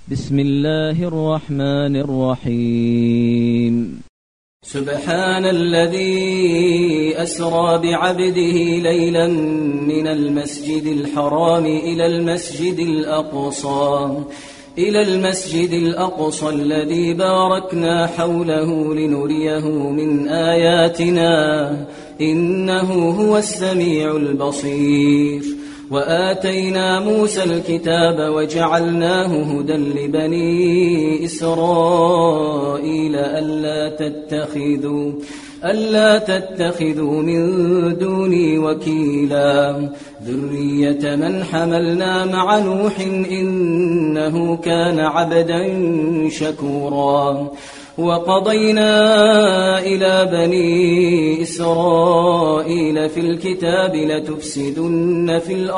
بسم الله الرحمن الرحيم. سبحان الذي أسرى بعبده ليلا من المسجد الحرام إلى المسجد الأقصى الذي باركنا حوله لنريه من آياتنا إنه هو السميع البصير. وآتينا موسى الكتاب وجعلناه هدى لبني إسرائيل ألا تتخذوا من دوني وكيلا ذرية من حملنا مع نوح إنه كان عبدا شكورا. وقضينا إلى بني إسرائيل في الكتاب لتفسدن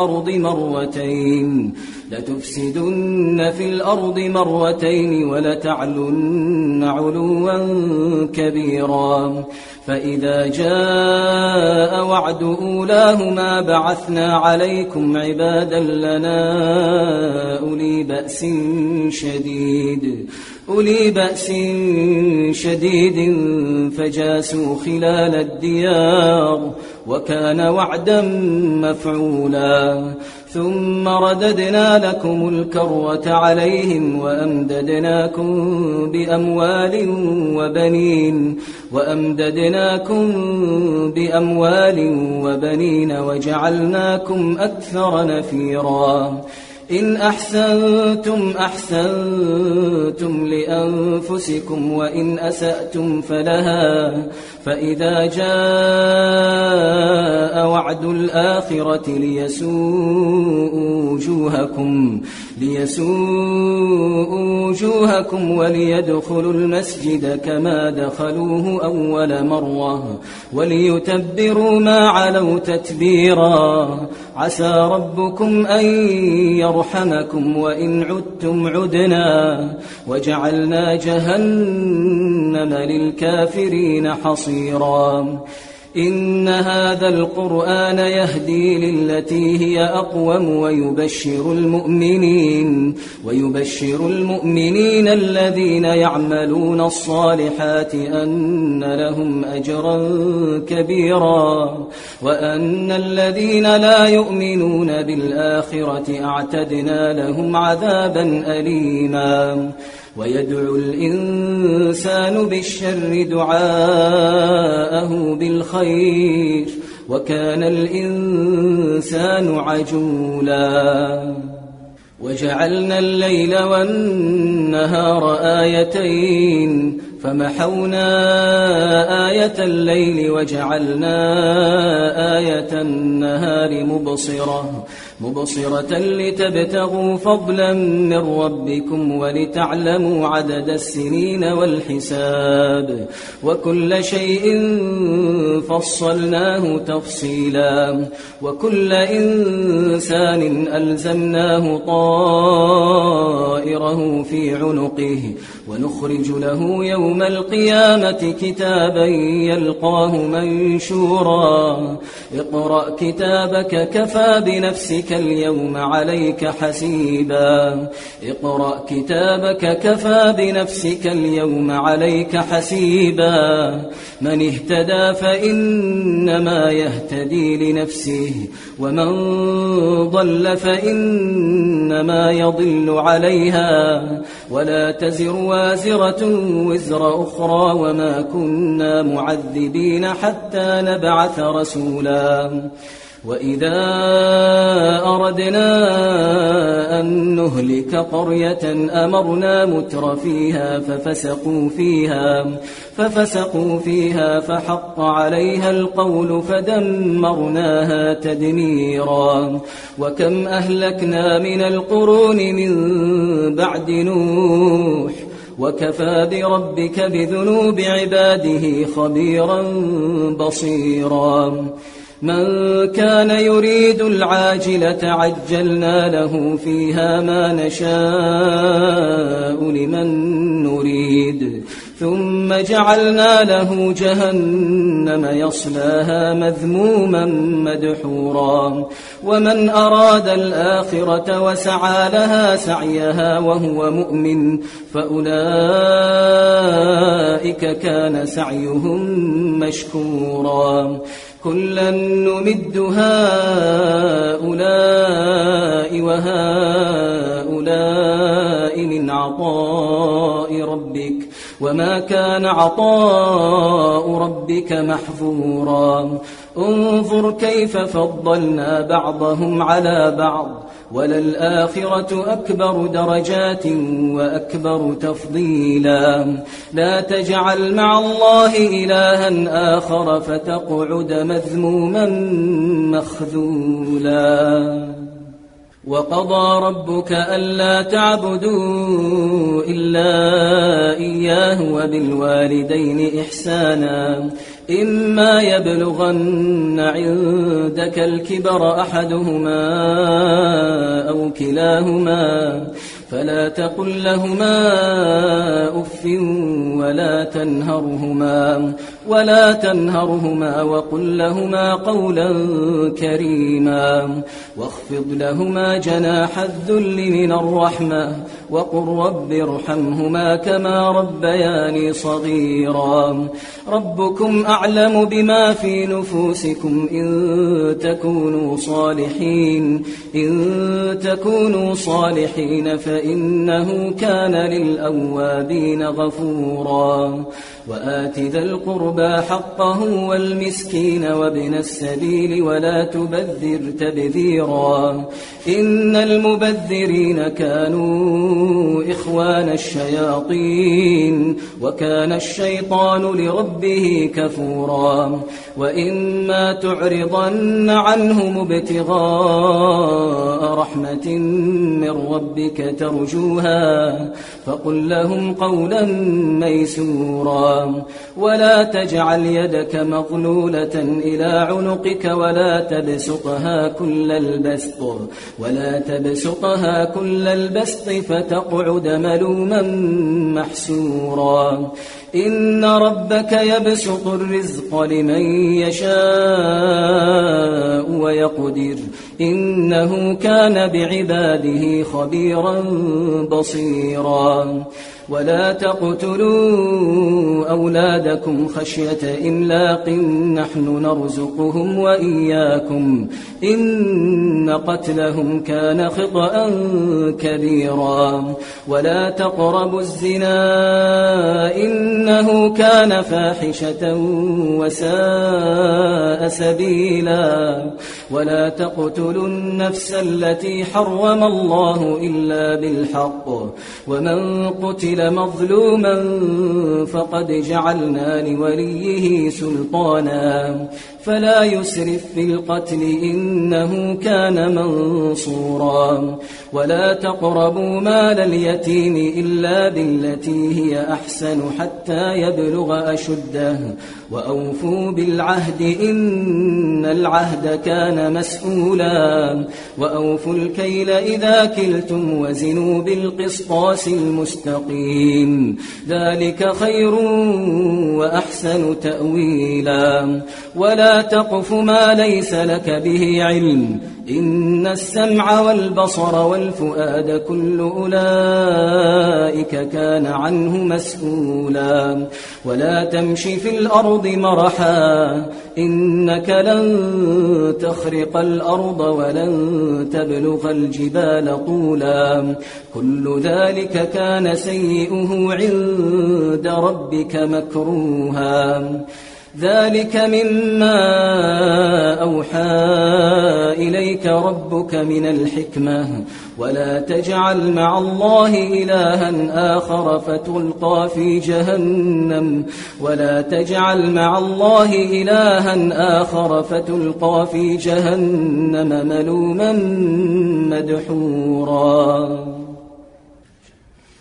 في الأرض مرتين ولتعلن علوا كبيرا. فإذا جاء وعد أولاهما بعثنا عليكم عبادا لنا أولي بأس شديد فجاسوا خلال الديار وكان وعدا مفعولا. ثم رددنا لكم الكرة عليهم وأمددناكم بأموال وبنين وجعلناكم أكثر نفيرا. إن أحسنتم لأنفسكم وإن أسأتم فلها. فإذا جاء وعد الآخرة ليسوءوا وجوهكم وليدخلوا المسجد كما دخلوه أول مرة وليتبروا ما علوا تتبيرا. عسى ربكم أن يرحمكم وإن عدتم عدنا وجعلنا جهنم للكافرين حصيرا. إن هذا القرآن يهدي للتي هي أقوم ويبشر المؤمنين الذين يعملون الصالحات أن لهم أجرا كبيرا وأن الذين لا يؤمنون بالآخرة أعتدنا لهم عذابا أليما. ويدعو الإنسان بالشر دعاءه بالخير وكان الإنسان عجولا. وجعلنا الليل والنهار آيتين فمحونا آية الليل وجعلنا آية النهار مبصرة لتبتغوا فضلا من ربكم ولتعلموا عدد السنين والحساب وكل شيء فصلناه تفصيلا. وكل إنسان ألزمناه طائره في عنقه ونخرج له يوم القيامة كتابا يلقاه منشورا. اقرأ كتابك كفى بنفسك اليوم عليك حسيبا. من اهتدى فإنما يهتدي لنفسه ومن ضل فإنما يضل عليها ولا تزر وازرة وزر أخرى وما كنا معذبين حتى نبعث رسولا. وإذا أردنا أن نهلك قرية أمرنا متر فيها ففسقوا فيها فحق عليها القول فدمرناها تدميرا. وكم أهلكنا من القرون من بعد نوح وكفى بربك بذنوب عباده خبيرا بصيرا. من كان يريد العاجلة عجلنا له فيها ما نشاء لمن نريد ثم جعلنا له جهنم يصلاها مذموما مدحورا ومن أراد الآخرة وسعى لها سعيها وهو مؤمن فأولئك كان سعيهم مشكورا كلا نمد هؤلاء وهؤلاء من عطاء ربك وما كان عطاء ربك محظورا انظر كيف فضلنا بعضهم على بعض وللآخرة أكبر درجات وأكبر تفضيلا لا تجعل مع الله إلها آخر فتقعد مذموما مخذولا وقضى ربك ألا تعبدوا إلا إياه وبالوالدين إحسانا إما يبلغن عندك الكبر أحدهما أو كلاهما فلا تقل لهما أف ولا تنهرهما وقل لهما قولا كريما واخفض لهما جناح الذل من الرحمة وقل رب ارحمهما كما ربياني صغيرا ربكم أعلم بما في نفوسكم إن تكونوا صالحين فإنه كان للأوابين غفورا وآت ذا القربى حقه والمسكين وابن السبيل ولا تبذر تبذيرا إن المبذرين كانوا إخوان الشياطين وكان الشيطان لربه كفورا وإما تعرضن عنهم ابتغاء رحمة من ربك ترجوها فقل لهم قولا ميسورا ولا تجعل يدك مغلولة إلى عنقك ولا تبسطها كل البسط فتقعد ملوما محسورا إن ربك يبسط الرزق لمن يشاء ويقدر إنه كان بعباده خبيرا بصيرا ولا تقتلوا أولادكم خشية إملاق نحن نرزقهم وإياكم إن قتلهم كان خطأ كبيرا ولا تقربوا الزنا إنه كان فاحشة وساء سبيلا ولا تقتلوا النفس التي حرم الله إلا بالحق ومن قتل مظلوما فقد جعلنا لوليه سلطانا فلا يسرف في القتل إنه كان منصورا ولا تقربوا مال اليتيم إلا بالتي هي أحسن حتى يبلغ أشده وأوفوا بالعهد إن العهد كان مسؤولا وأوفوا الكيل إذا كلتم وزنوا بالقسطاس المستقيم ذلك خير وأحسن تأويلا ولا تقف ما ليس لك به علم إن السمع والبصر والفؤاد كل أولئك كان عنه مسؤولا ولا تمش في الأرض مرحا إنك لن تخرق الأرض ولن تبلغ الجبال طولا كل ذلك كان سيئه عند ربك مكروها ذلك مما أوحى إليك ربك من الحكمة ولا تجعل مع الله إلها آخر فتلقى في جهنم ملوما مدحورا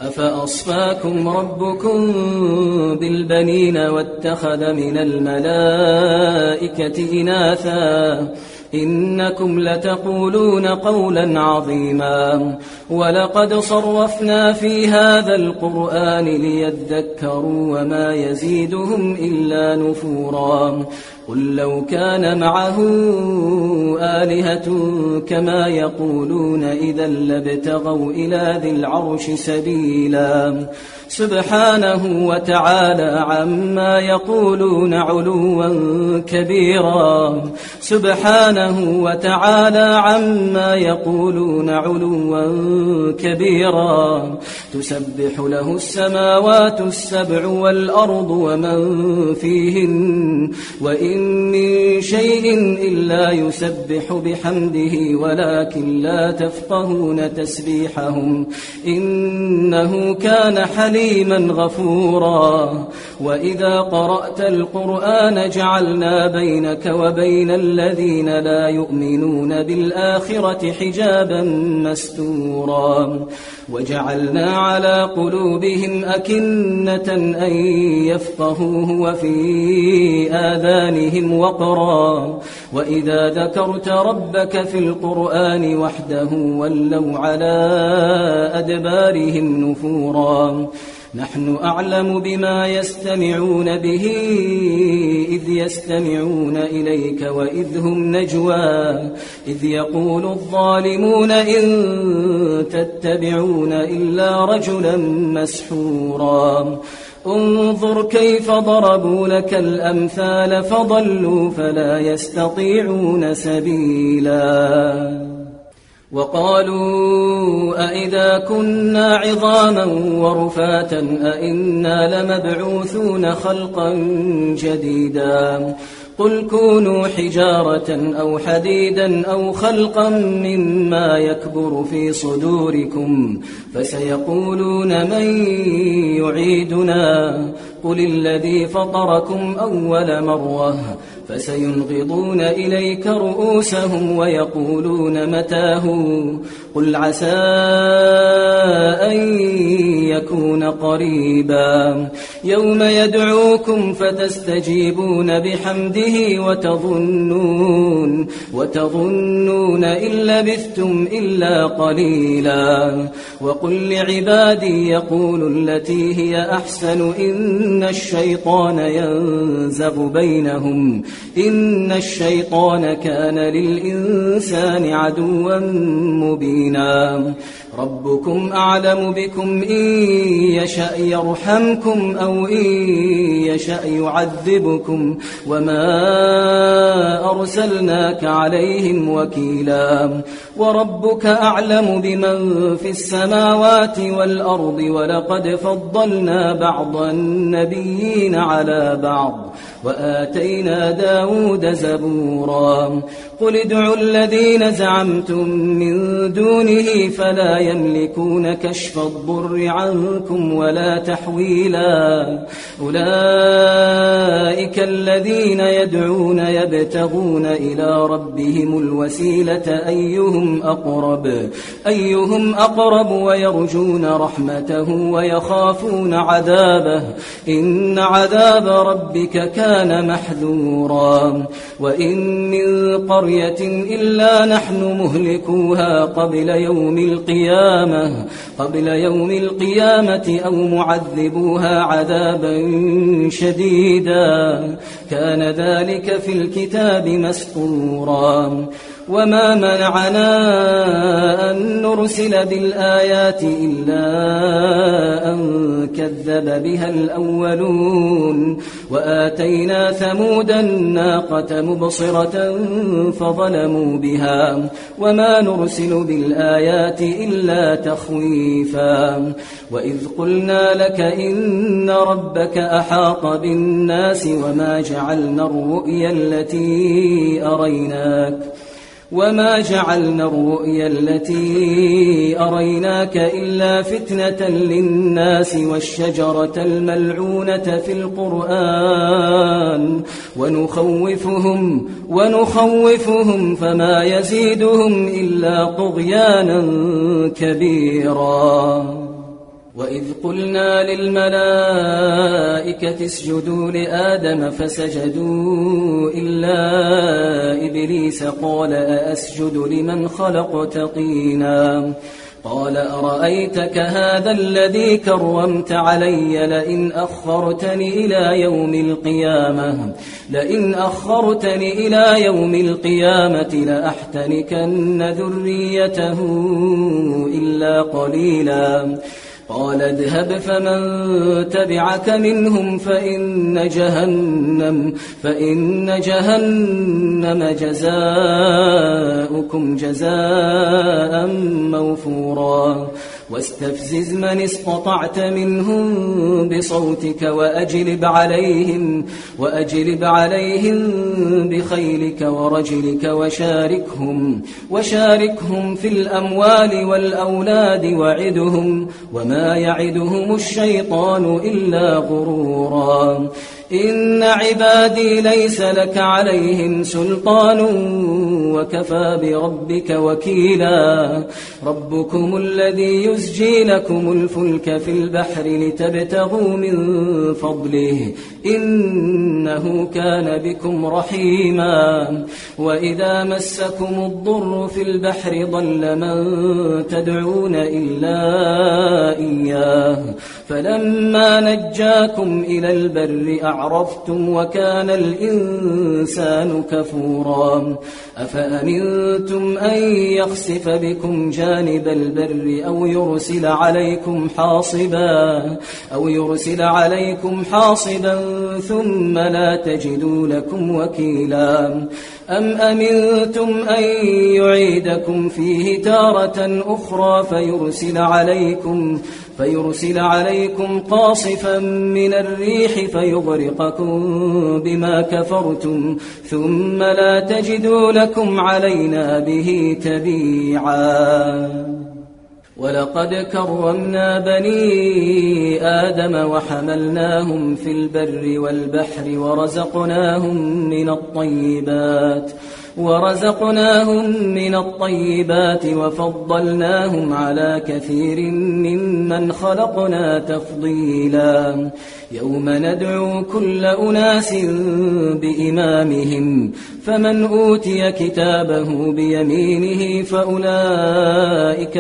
أفأصفاكم ربكم بالبنين واتخذ من الملائكة إناثا إنكم لتقولون قولا عظيما ولقد صرفنا في هذا القرآن ليذكروا وما يزيدهم إلا نفورا قل لو كان معه آلهة كما يقولون إذا لابتغوا إلى ذي العرش سبيلا سبحانه وتعالى عما يقولون علوا كبيرا سبحانه وتعالى عما يقولون علوا كبيرا تسبح له السماوات السبع والأرض ومن فيهن وإن من شيء إلا يسبح بحمده ولكن لا تفقهون تسبيحهم إنه كان حليما غفورا وإذا قرأت القرآن جعلنا بينك وبين الذين لا يؤمنون بالآخرة حجابا مستورا وجعلنا على قلوبهم أكنة أن يفقهوه وفي آذانهم وقرا وإذا ذكرت ربك في القرآن وحده ولوا على أدبارهم نفورا نحن أعلم بما يستمعون به إذ يستمعون إليك وإذ هم نجوى إذ يقول الظالمون إن تتبعون إلا رجلا مسحورا انظر كيف ضربوا لك الأمثال فضلوا فلا يستطيعون سبيلا وقالوا أئذا كنا عظاما ورفاتا أئنا لمبعوثون خلقا جديدا قل كونوا حجارة أو حديدا أو خلقا مما يكبر في صدوركم فسيقولون من يعيدنا قل الذي فطركم أول مرة فسينغضون إليك رؤوسهم ويقولون متاه قل عسى أن يكون قريبا يوم يدعوكم فتستجيبون بحمده وتظنون إن لبثتم إلا قليلا وقل لعبادي يقولوا التي هي أحسن إن الشيطان ينزغ بينهم إن الشيطان كان للإنسان عدوا مبينا ربكم أعلم بكم إن يشأ يرحمكم أو إن يشأ يعذبكم وما أرسلناك عليهم وكيلا وربك أعلم بمن في السماوات والأرض ولقد فضلنا بعض النبيين على بعض وآتينا داود زبورا قل ادعوا الذين زعمتم من دونه فلا يملكون كشف الضر عنكم ولا تحويلا أولئك الذين يدعون يبتغون إلى ربهم الوسيلة أيهم أقرب ويرجون رحمته ويخافون عذابه إن عذاب ربك كان محذورا وإن من قرية إلا نحن مهلكوها قبل يوم القيامة أو معذبوها عذابا شديدا كان ذلك في الكتاب مسطورا وما منعنا أن نرسل بالآيات إلا أن كذب بها الأولون وآتينا ثمود الناقة مبصرة فظلموا بها وما نرسل بالآيات إلا تخويفا وإذ قلنا لك إن ربك أحاط بالناس وما جعلنا الرؤيا التي أريناك إلا فتنة للناس والشجرة الملعونة في القرآن ونخوفهم فما يزيدهم إلا طغيانا كبيرا وإذ قلنا للملائكة اسجدوا لآدم فسجدوا إلا إبليس قال أأسجد لمن خلقت طينا قال أرأيتك هذا الذي كرمت علي لئن أخرتني إلى يوم القيامة لأحتنكن ذريته إلا قليلا قال اذهب فمن تبعك منهم فإن جهنم جزاؤكم جزاء موفورا واستفزز من استطعت منهم بصوتك وأجلب عليهم بخيلك ورجلك وشاركهم في الأموال والأولاد وعدهم وما يعدهم الشيطان إلا غرورا إن عبادي ليس لك عليهم سلطان وكفى بربك وكيلا ربكم الذي يزجي لكم الفلك في البحر لتبتغوا من فضله إنه كان بكم رحيما وإذا مسكم الضر في البحر ضل من تدعون إلا إياه فلما نجاكم إلى البر أعرفتم وكان الإنسان كفورا أفأمنتم أن يخسف بكم جانب البر أو يرسل عليكم حاصبا ثم لا تجدوا لكم وكيلا أم أمنتم أن يعيدكم فيه تارة أخرى فيرسل عليكم قاصفا من الريح فيغرقكم بما كفرتم ثم لا تجدوا لكم علينا به تبيعا ولقد كرمنا بني آدم وحملناهم في البر والبحر ورزقناهم من الطيبات وفضلناهم على كثير ممن خلقنا تفضيلا يوم ندعو كل أناس بإمامهم فمن أوتي كتابه بيمينه فأولئك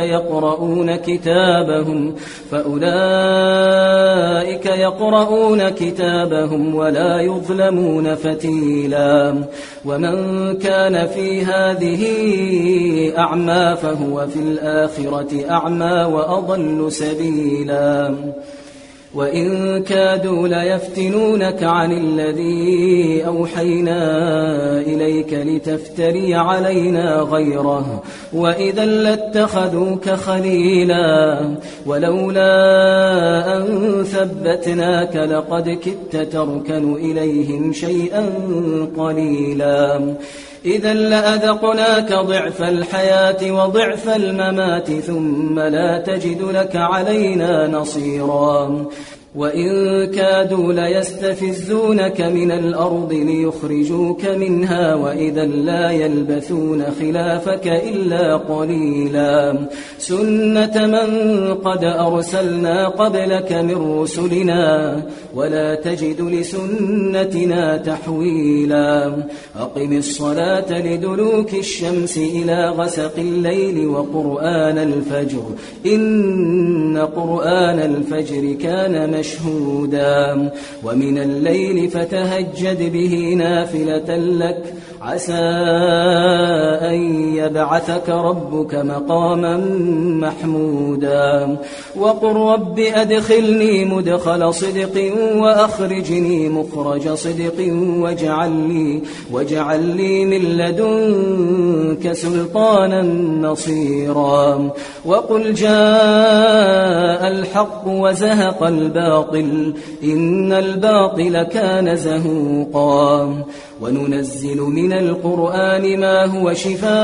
يقرؤون كتابهم ولا يظلمون فتيلا ومن كان في هذه أعمى فهو في الآخرة أعمى وأضل سبيلا وإن كادوا ليفتنونك عن الذي أوحينا إليك لتفتري علينا غيره وإذا لاتخذوك خليلا ولولا أن ثبتناك لقد كدت تركن إليهم شيئا قليلا إذا لأذقناك ضعف الحياة وضعف الممات ثم لا تجد لك علينا نصيرا وإن كادوا ليستفزونك من الأرض ليخرجوك منها وإذا لا يلبثون خلافك إلا قليلا سنة من قد أرسلنا قبلك من رسلنا ولا تجد لسنتنا تحويلا أقم الصلاة لدلوك الشمس إلى غسق الليل وقرآن الفجر إن قرآن الفجر كان مشهودا ومن الليل فتهجد به نافلة لك عسى أن يبعثك ربك مقاما محمودا وقل رب أدخلني مدخل صدق وأخرجني مخرج صدق واجعل لي من لدنك سلطانا نصيرا وقل جاء الحق وزهق الباطل إن الباطل كان زهوقا وننزل من القرآن ما هو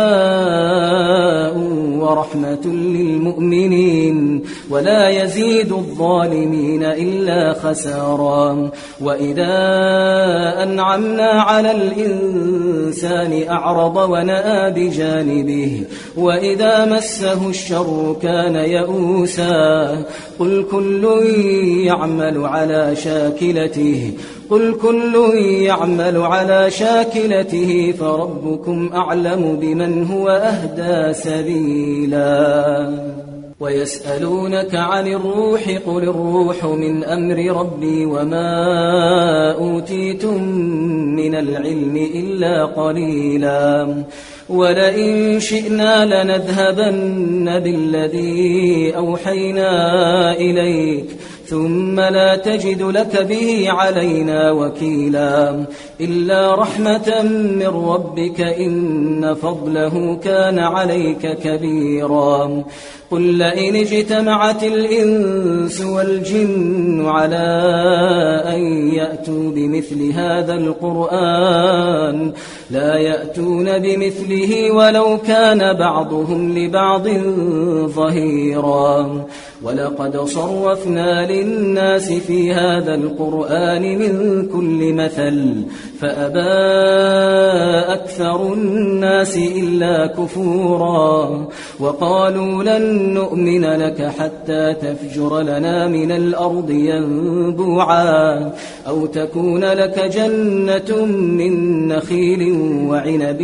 شفاء ورحمة للمؤمنين ولا يزيد الظالمين إلا خسارا وإذا أنعمنا على الإنسان أعرض ونأى بجانبه وإذا مسه الشر كان يئوسا قل كل يعمل على شاكلته فربكم أعلم بمن هو أهدى سبيلا ويسألونك عن الروح قل الروح من أمر ربي وما أوتيتم من العلم إلا قليلا ولئن شئنا لنذهبن بالذي أوحينا إليك ثم لا تجد لك به علينا وكيلا إلا رحمة من ربك إن فضله كان عليك كبيرا قل لئن اجتمعت الإنس والجن على أن يأتوا بمثل هذا القرآن لا يأتون بمثله ولو كان بعضهم لبعض ظهيرا ولقد صرفنا للناس في هذا القرآن من كل مثل فأبى أكثر الناس إلا كفورا وقالوا لن نؤمن لك حتى تفجر لنا من الأرض ينبوعا أو تكون لك جنة من نخيل وعنب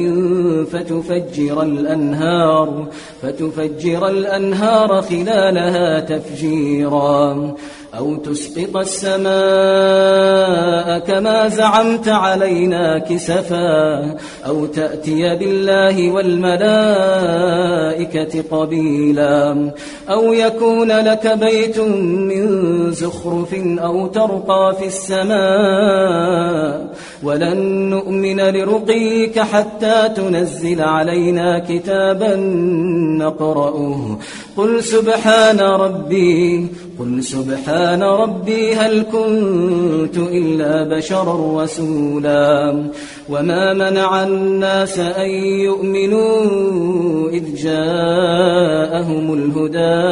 فتفجر الأنهار خلالها تفجيرا أو تسقط السماء كما زعمت علينا كسفا أو تأتي بالله والملائكة قبيلا أو يكون لك بيت من زخرف أو ترقى في السماء ولن نؤمن لرقيك حتى تنزل علينا كتابا نقرأه قل سبحان ربي هل كنت إلا بشرا رسولا وما منع الناس أن يؤمنوا إذ جاءهم الهدى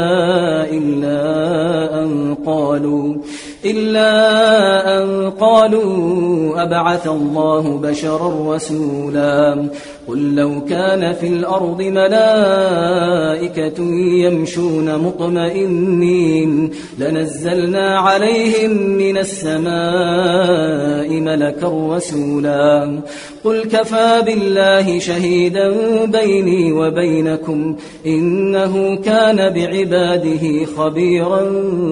إلا أن قالوا أبعث الله بشرا رسولا قل لو كان في الأرض ملائكة يمشون مطمئنين لنزلنا عليهم من السماء ملكا رسولا قل كفى بالله شهيدا بيني وبينكم إنه كان بعباده خبيرا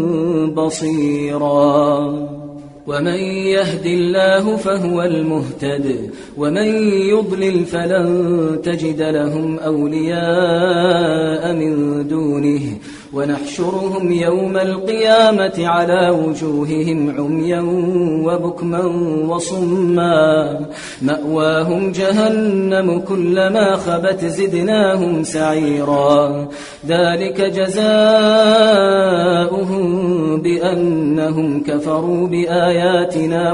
بصيرا ومن يهد الله فهو المهتد ومن يضلل فلن تجد لهم أولياء من دونه ونحشرهم يوم القيامة على وجوههم عميا وبكما وصما مأواهم جهنم كلما خبت زدناهم سعيرا ذلك جزاؤهم بأنهم كفروا بآياتنا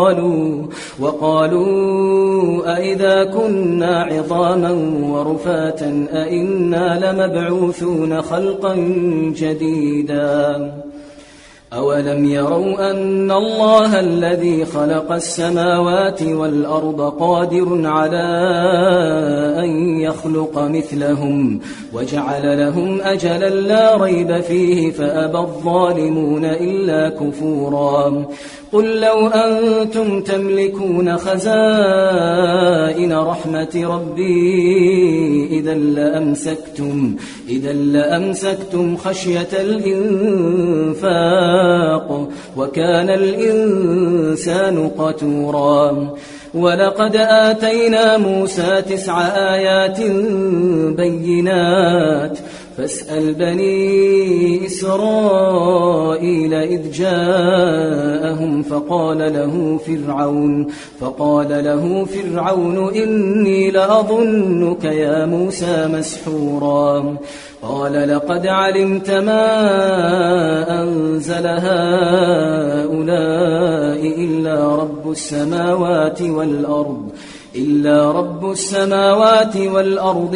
وقالوا أئذا كنا عظاما ورفاتا أئنا لمبعوثون خلقا جديدا أولم يروا أن الله الذي خلق السماوات والأرض قادر على أن يخلق مثلهم وجعل لهم أجلا لا ريب فيه فأبى الظالمون إلا كفورا قل لو أنتم تملكون خزائن رحمة ربي إذا لأمسكتم خشية الإنفاق وكان الإنسان قتورا ولقد آتينا موسى 9 آيات بينات فاسأل بني إسرائيل إذ جاءهم فقال له فرعون إني لأظنك يا موسى مسحورا قال لقد علمت ما أنزل هؤلاء إلا رب رب السماوات والأرض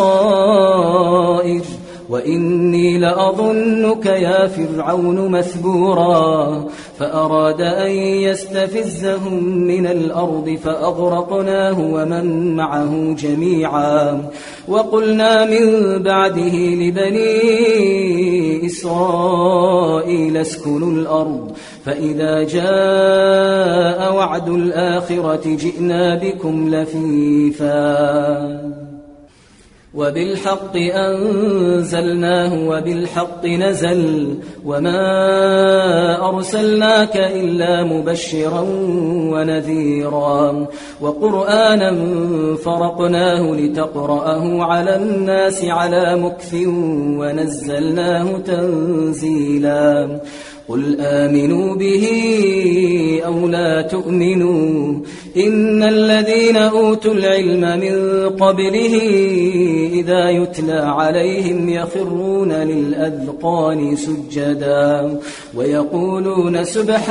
بصائر وإني لأظنك يا فرعون مثبورا فأراد أن يستفزهم من الأرض فأغرقناه ومن معه جميعا وقلنا من بعده لبني إسرائيل اسكنوا الأرض فإذا جاء وعد الآخرة جئنا بكم لفيفا وبالحق أنزلناه وبالحق نزل وما أرسلناك إلا مبشرا ونذيرا وقرآنا فرقناه لتقرأه على الناس على مكث ونزلناه تنزيلا قل آمنوا به أو لا تؤمنوا إن الذين أوتوا العلم من قبله إذا يتلى عليهم يخرون للأذقان سجدا ويقولون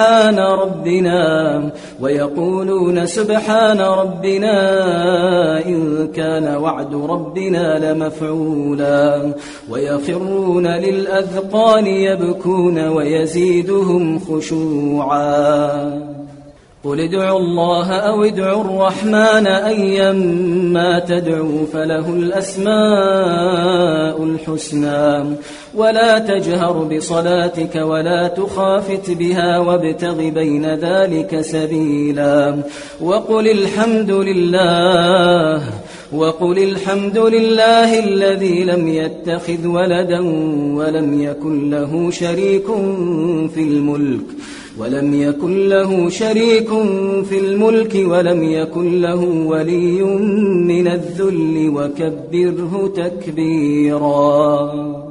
سبحان ربنا إن كان وعد ربنا لمفعولا ويخرون للأذقان يبكون ويزيدهم خشوعا قل ادعوا الله أو ادعوا الرحمن أيما تدعوا فله الأسماء الحسنى ولا تجهر بصلاتك ولا تخافت بها وابتغ بين ذلك سبيلا وقل الحمد لله الذي لم يتخذ ولدا ولم يكن له شريك في الملك ولم يكن له ولي من الذل وكبره تكبيرا